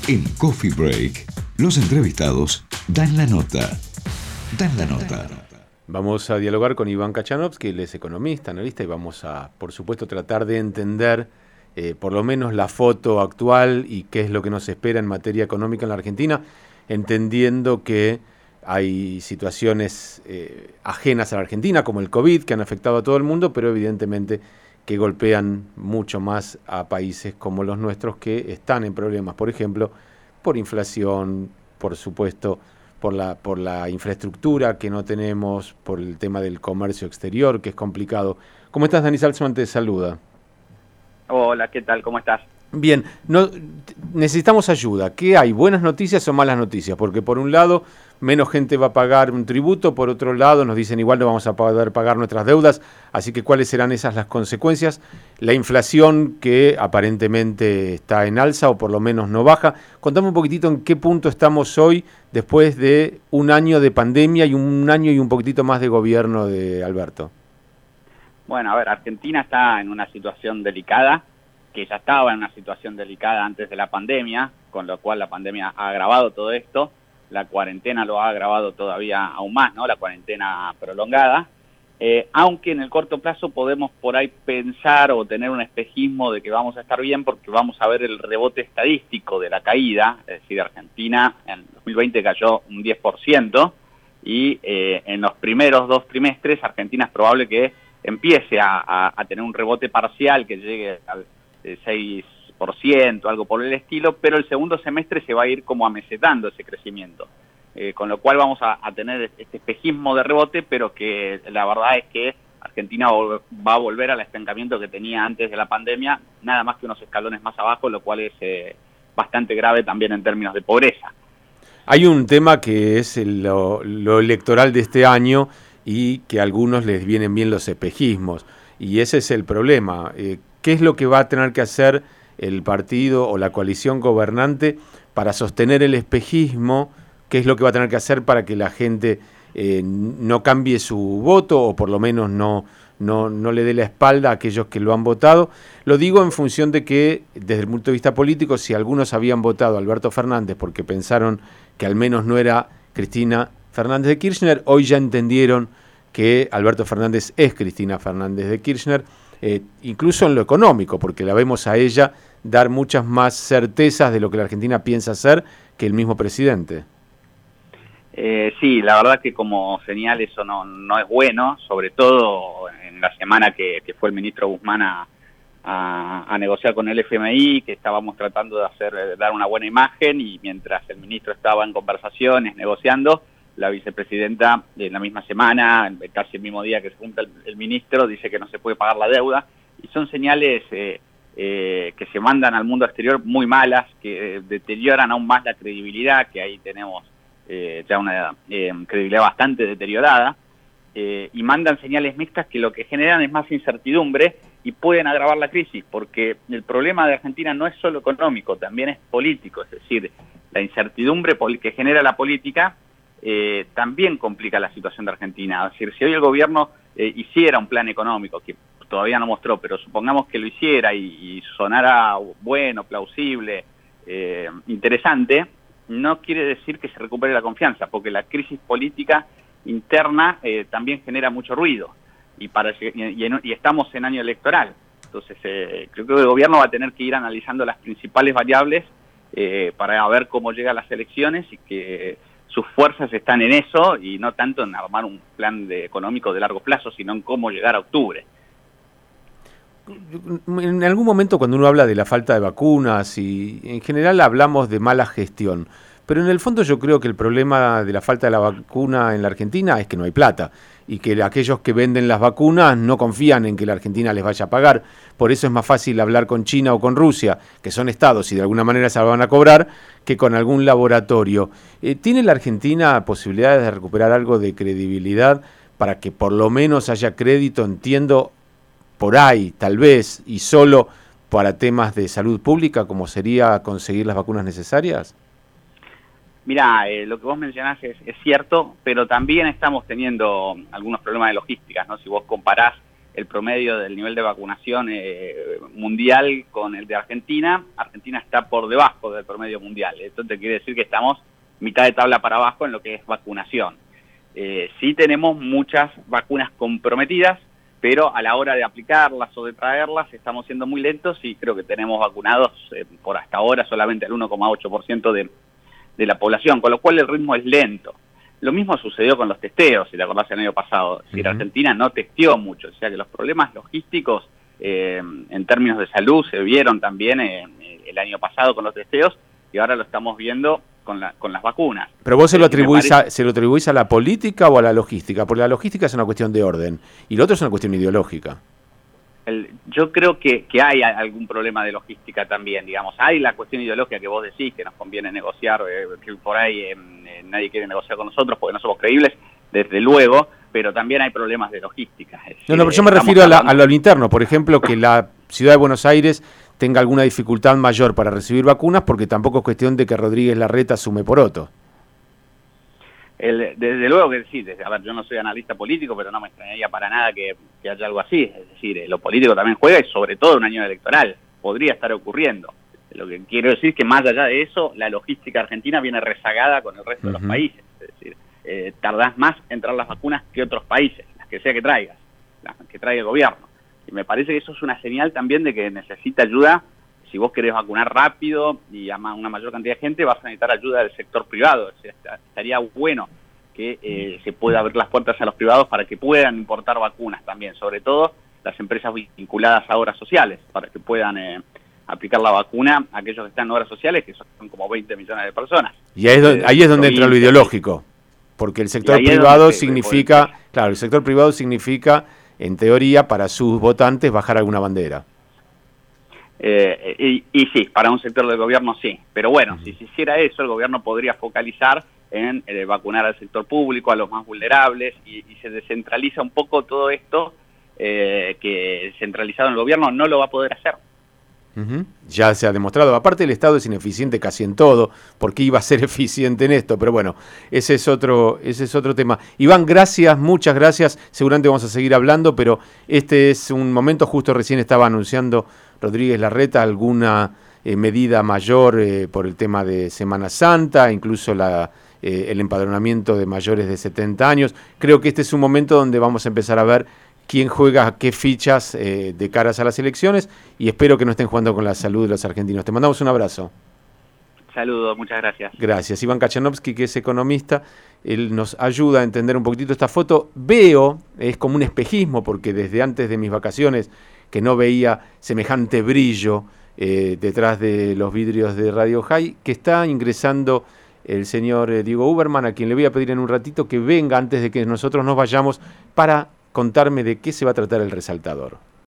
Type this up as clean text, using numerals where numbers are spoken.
En Coffee Break, los entrevistados dan la nota. Dan la nota. Vamos a dialogar con Iván Kachanovsky, él es economista, analista, y vamos a, por supuesto, tratar de entender por lo menos la foto actual y qué es lo que nos espera en materia económica en la Argentina, entendiendo que hay situaciones ajenas a la Argentina, como el COVID, que han afectado a todo el mundo, pero evidentemente que golpean mucho más a países como los nuestros que están en problemas, por ejemplo, por inflación, por supuesto, por la infraestructura que no tenemos, por el tema del comercio exterior, que es complicado. ¿Cómo estás, Dani Salzman? Te saluda. Hola, ¿qué tal? ¿Cómo estás? Bien, necesitamos ayuda. ¿Qué hay? ¿Buenas noticias o malas noticias? Porque por un lado, menos gente va a pagar un tributo, por otro lado, nos dicen igual no vamos a poder pagar nuestras deudas, así que ¿cuáles serán esas las consecuencias? La inflación que aparentemente está en alza o por lo menos no baja. Contame un poquitito en qué punto estamos hoy después de un año de pandemia y un año y un poquitito más de gobierno de Alberto. Bueno, a ver, Argentina está en una situación delicada, que ya estaba en una situación delicada antes de la pandemia, con lo cual la pandemia ha agravado todo esto, la cuarentena lo ha agravado todavía aún más, ¿no? La cuarentena prolongada, aunque en el corto plazo podemos por ahí pensar o tener un espejismo de que vamos a estar bien porque vamos a ver el rebote estadístico de la caída, es decir, Argentina en 2020 cayó un 10% y en los primeros 2 trimestres Argentina es probable que empiece a tener un rebote parcial que llegue al 6%, algo por el estilo, pero el segundo semestre se va a ir como amesetando ese crecimiento. Con lo cual vamos a tener este espejismo de rebote, pero que la verdad es que Argentina va a volver al estancamiento que tenía antes de la pandemia, nada más que unos escalones más abajo, lo cual es bastante grave también en términos de pobreza. Hay un tema que es lo electoral de este año y que a algunos les vienen bien los espejismos, y ese es el problema. ¿Qué es lo que va a tener que hacer el partido o la coalición gobernante para sostener el espejismo? ¿Qué es lo que va a tener que hacer para que la gente no cambie su voto o por lo menos no le dé la espalda a aquellos que lo han votado? Lo digo en función de que, desde el punto de vista político, si algunos habían votado a Alberto Fernández porque pensaron que al menos no era Cristina Fernández de Kirchner, hoy ya entendieron que Alberto Fernández es Cristina Fernández de Kirchner, incluso en lo económico, porque la vemos a ella dar muchas más certezas de lo que la Argentina piensa hacer que el mismo presidente. Sí, la verdad que como señal eso no es bueno, sobre todo en la semana que fue el ministro Guzmán a negociar con el FMI, que estábamos tratando de dar una buena imagen, y mientras el ministro estaba en conversaciones, negociando, la vicepresidenta en la misma semana, casi el mismo día que se junta el ministro, dice que no se puede pagar la deuda, y son señales que se mandan al mundo exterior muy malas, que deterioran aún más la credibilidad, que ahí tenemos ya una credibilidad bastante deteriorada, y mandan señales mixtas que lo que generan es más incertidumbre y pueden agravar la crisis, porque el problema de Argentina no es solo económico, también es político, es decir, la incertidumbre que genera la política también complica la situación de Argentina. Es decir, si hoy el gobierno hiciera un plan económico, que todavía no mostró, pero supongamos que lo hiciera y sonara bueno, plausible, interesante, no quiere decir que se recupere la confianza, porque la crisis política interna también genera mucho ruido, y estamos en año electoral. Entonces creo que el gobierno va a tener que ir analizando las principales variables para ver cómo llega a las elecciones, y que sus fuerzas están en eso y no tanto en armar un plan económico de largo plazo, sino en cómo llegar a octubre. En algún momento, cuando uno habla de la falta de vacunas, y en general hablamos de mala gestión, pero en el fondo yo creo que el problema de la falta de la vacuna en la Argentina es que no hay plata, y que aquellos que venden las vacunas no confían en que la Argentina les vaya a pagar. Por eso es más fácil hablar con China o con Rusia, que son estados y de alguna manera se la van a cobrar, que con algún laboratorio. ¿Tiene la Argentina posibilidades de recuperar algo de credibilidad para que por lo menos haya crédito, entiendo, por ahí, tal vez, y solo para temas de salud pública, como sería conseguir las vacunas necesarias? Mirá, lo que vos mencionás es cierto, pero también estamos teniendo algunos problemas de logística, ¿no? Si vos comparás el promedio del nivel de vacunación mundial con el de Argentina. Argentina está por debajo del promedio mundial. Esto te quiere decir que estamos mitad de tabla para abajo en lo que es vacunación. Sí tenemos muchas vacunas comprometidas, pero a la hora de aplicarlas o de traerlas estamos siendo muy lentos y creo que tenemos vacunados por hasta ahora solamente el 1,8% de la población, con lo cual el ritmo es lento. Lo mismo sucedió con los testeos, si te acordás el año pasado. Es decir, Argentina no testeó mucho, o sea que los problemas logísticos en términos de salud se vieron también el año pasado con los testeos y ahora lo estamos viendo con las vacunas. Pero vos se lo atribuís a la política o a la logística, porque la logística es una cuestión de orden y lo otro es una cuestión ideológica. Yo creo que hay algún problema de logística también, digamos. Hay la cuestión ideológica que vos decís, que nos conviene negociar, que por ahí nadie quiere negociar con nosotros porque no somos creíbles, desde luego, pero también hay problemas de logística. Pero yo me refiero a lo interno, por ejemplo, que la ciudad de Buenos Aires tenga alguna dificultad mayor para recibir vacunas, porque tampoco es cuestión de que Rodríguez Larreta sume poroto. Desde luego que sí, a ver, yo no soy analista político, pero no me extrañaría para nada que haya algo así. Es decir, lo político también juega y sobre todo en un año electoral podría estar ocurriendo. Lo que quiero decir es que más allá de eso, la logística argentina viene rezagada con el resto de los países. Es decir, tardás más en traer las vacunas que otros países, las que sea que traigas, las que traiga el gobierno. Y me parece que eso es una señal también de que necesita ayuda. Si vos querés vacunar rápido y a una mayor cantidad de gente, vas a necesitar ayuda del sector privado. O sea, estaría bueno que se pueda abrir las puertas a los privados para que puedan importar vacunas también, sobre todo las empresas vinculadas a obras sociales, para que puedan aplicar la vacuna a aquellos que están en obras sociales, que son como 20 millones de personas. Y ahí es donde entra lo ideológico, porque el sector privado significa, claro, el sector privado significa, en teoría, para sus votantes bajar alguna bandera. Y sí, para un sector del gobierno sí, pero bueno, si se hiciera eso, el gobierno podría focalizar en vacunar al sector público, a los más vulnerables, y se descentraliza un poco todo esto, que centralizado en el gobierno no lo va a poder hacer. Ya se ha demostrado. Aparte, el Estado es ineficiente casi en todo. ¿Por qué iba a ser eficiente en esto? Pero bueno, ese es otro tema. Iván, gracias, muchas gracias. Seguramente vamos a seguir hablando, pero este es un momento, justo recién estaba anunciando Rodríguez Larreta alguna medida mayor por el tema de Semana Santa, incluso el empadronamiento de mayores de 70 años. Creo que este es un momento donde vamos a empezar a ver quién juega qué fichas de caras a las elecciones, y espero que no estén jugando con la salud de los argentinos. Te mandamos un abrazo. Saludos, muchas gracias. Gracias. Iván Kachanovsky, que es economista, él nos ayuda a entender un poquitito esta foto. Veo, es como un espejismo, porque desde antes de mis vacaciones que no veía semejante brillo detrás de los vidrios de Radio High, que está ingresando el señor Diego Uberman, a quien le voy a pedir en un ratito que venga antes de que nosotros nos vayamos para contarme de qué se va a tratar el resaltador.